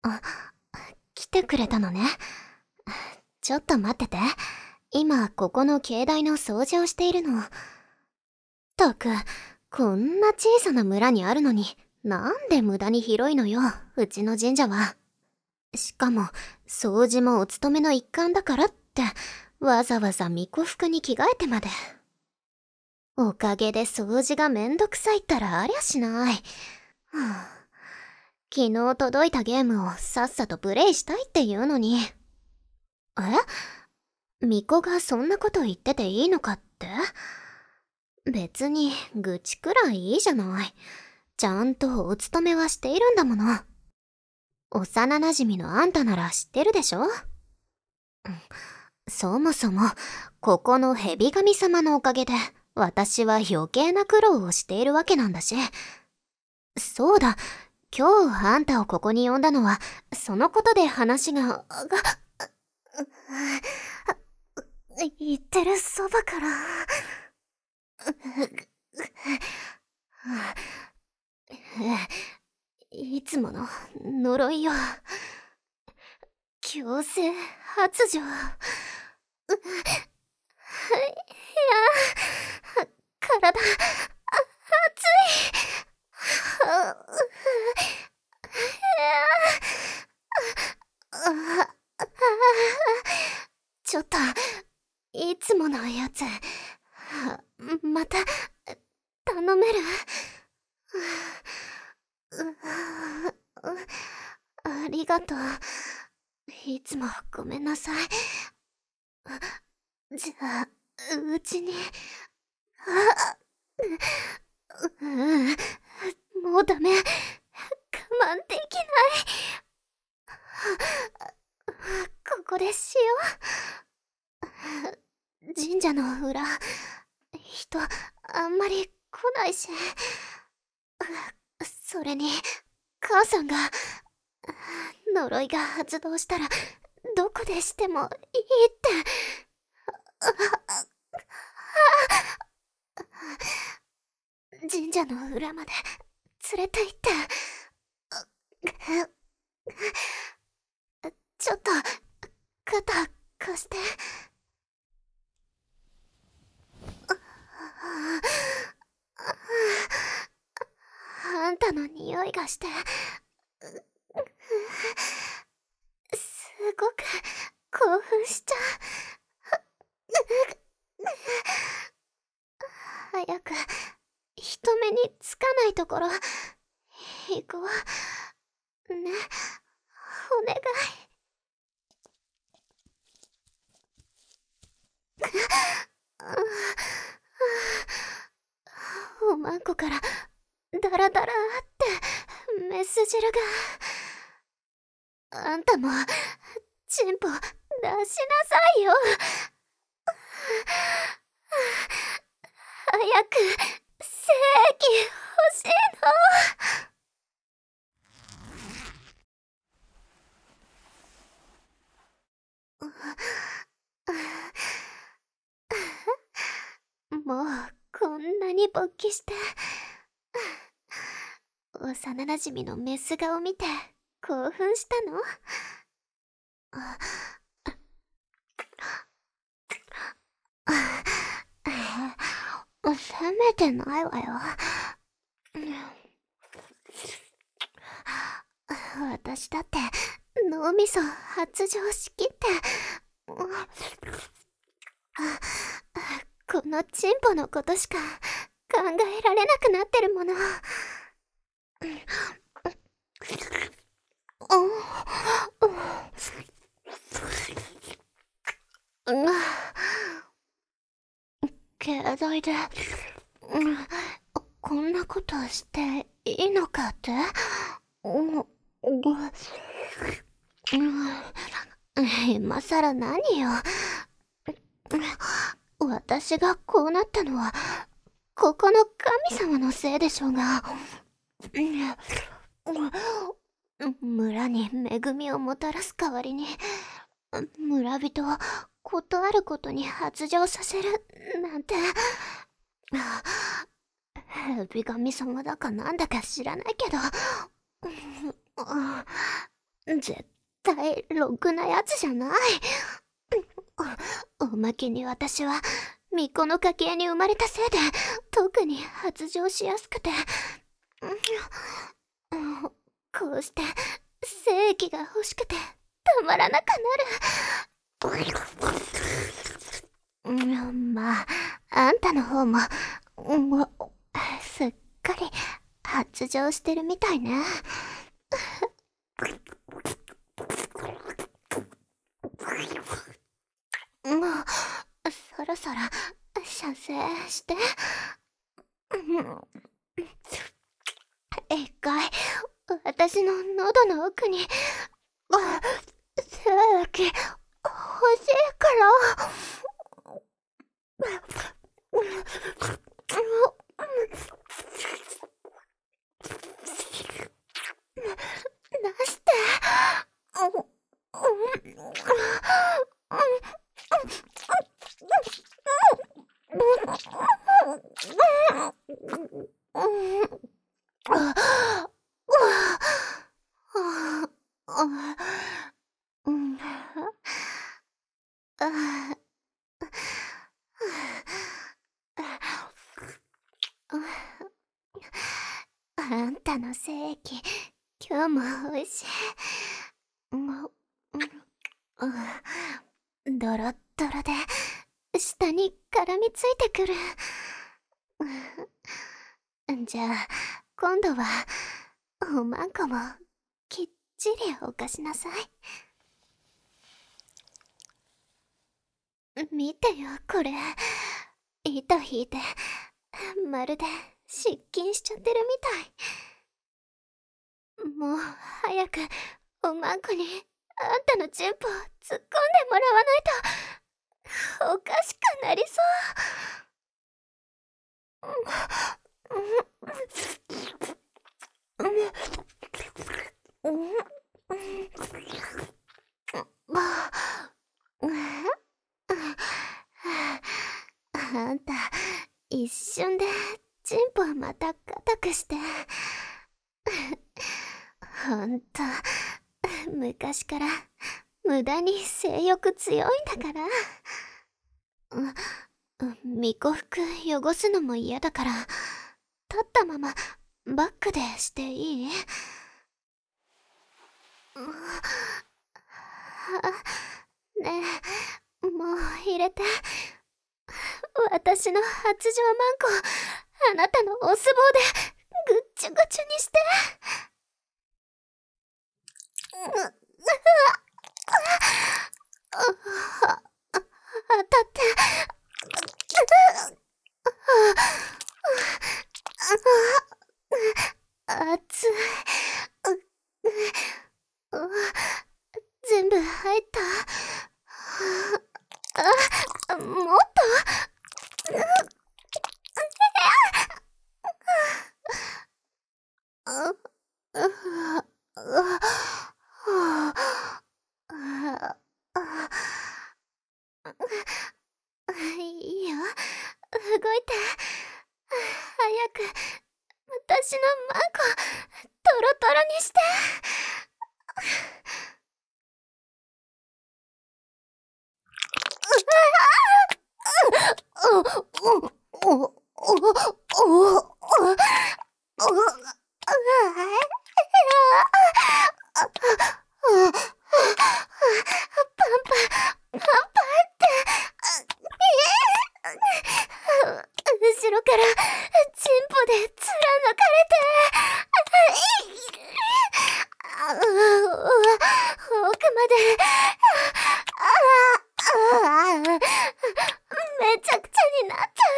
あ、来てくれたのね。ちょっと待ってて。今、ここの境内の掃除をしているの。ったく、こんな小さな村にあるのに、なんで無駄に広いのよ、うちの神社は。しかも、掃除もお勤めの一環だからって、わざわざ巫女服に着替えてまで。おかげで掃除がめんどくさいったらありゃしない。はあ、昨日届いたゲームをさっさとプレイしたいって言うのに。巫女がそんなこと言ってていいのかって？別に愚痴くらいいいじゃない。ちゃんとお勤めはしているんだもの。幼馴染のあんたなら知ってるでしょ？そもそも、ここの蛇神様のおかげで、私は余計な苦労をしているわけなんだし。そうだ、今日あんたをここに呼んだのは、そのことで話が、言ってるそばから。いつもの呪いよ。強制発情。いや、体、熱い。ちょっと、いつものやつ、また、頼める？ありがとう。いつもごめんなさい。じゃあ、うちに。もうダメ。我慢できない。ここでしよう。神社の裏、人、あんまり来ないし。それに、母さんが、呪いが発動したら、どこでしてもいいって。神社の裏まで連れて行って。ちょっと、肩貸して。あんたの匂いがして、すごく興奮しちゃう。早く人目につかないところ行こうね。お願い。おまんこからダラダラってメス汁が。あんたもチンポ出しなさいよ。早く精液欲しいの。もうこんなに勃起して。幼なじみのメス顔見て興奮したの？責めてないわよ。私だって脳みそ発情しきって、このチンポのことしか考えられなくなってるもの。携帯で、こんなことしていいのかって？今さら何よ。私がこうなったのはここの神様のせいでしょうが。村に恵みをもたらす代わりに、村人をことあることに発情させるなんて。蛇神様だかなんだか知らないけど、 絶対ろくなやつじゃない。おまけに私は巫女の家系に生まれたせいで特に発情しやすくて、こうして精液が欲しくてたまらなくなる。まあ、あんたの方もすっかり発情してるみたいね。もうそろそろ射精して。一回私の喉の奥に精液欲しいから。出して。あんたの精液、今日も美味しい。ドロッドロで下に絡みついてくる。じゃあ今度はおまんこもきっちりおかしなさい。見てよこれ、糸引いてまるで失禁しちゃってるみたい。もう早くおまんこにあんたのチンポを突っ込んでもらわないとおかしくなりそう。あんた一瞬でチンポまた硬くしてほんと昔から無駄に性欲強いんだから。巫女服汚すのも嫌だから立ったままバックでしていい？ねえ、もう入れて。私の発情マンコあなたのお相撲でぐっちゅぐちゅにして。当たって熱い。全部入った。もっと。いいよ、動いて。早く私のマンコトロトロにして。後ろからチンポで貫かれて。奥までめちゃくちゃになっちゃ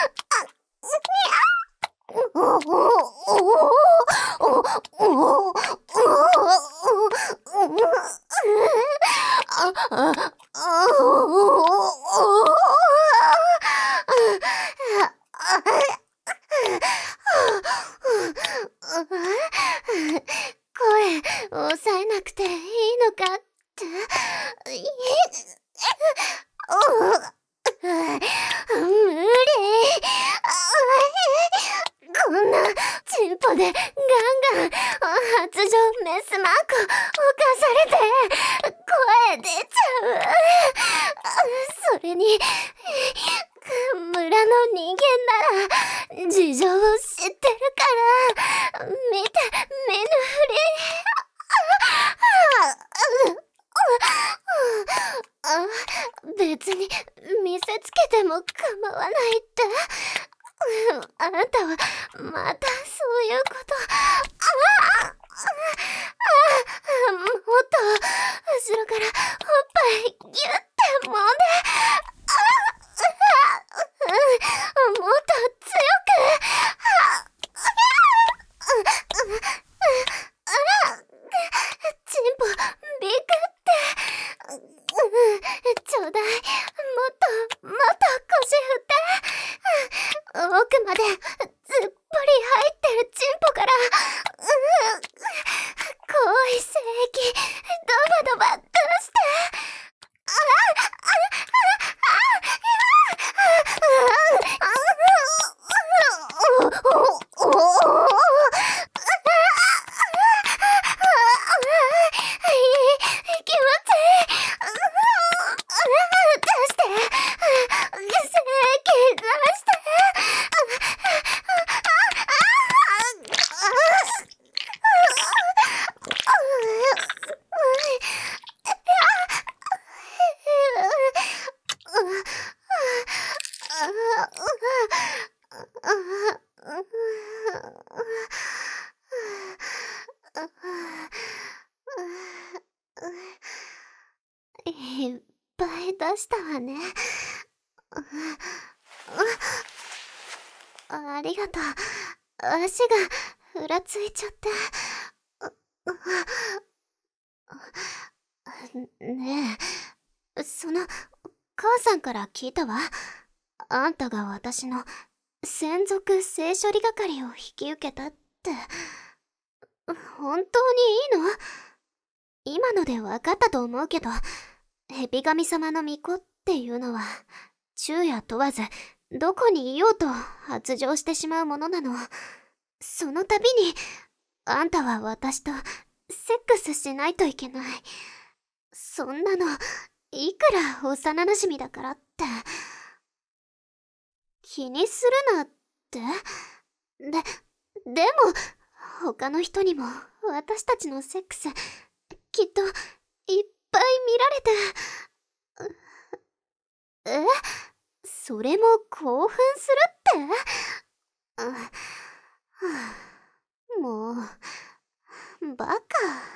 声抑えなくていいのかって。無理。こんなチンポでガンガン発情メスマークお母それに、村の人間なら事情を知ってるから、見て見ぬふり。別に見せつけても構わないって。あんたはまたそういうこと。もっと後ろからおっぱいギュッて揉んで、もっと強く。チンポビクって。ちょうだい。もっと腰振って。奥までずっぽり入ってるチンポから、濃い精液ドバドバ出して。気持ちいい。出して。精液出して。いっぱい出したわね。ありがとう。足がふらついちゃって。ねえ、母さんから聞いたわ。あんたが私の専属性処理係を引き受けたって。本当にいいの？今ので分かったと思うけど、蛇神様の巫女っていうのは昼夜問わずどこにいようと発情してしまうものなの。その度にあんたは私とセックスしないといけない。そんなのいくら幼馴染だからって。気にするなって。でも他の人にも私たちのセックスきっといっぱい見られて。それも興奮するって？もうバカ。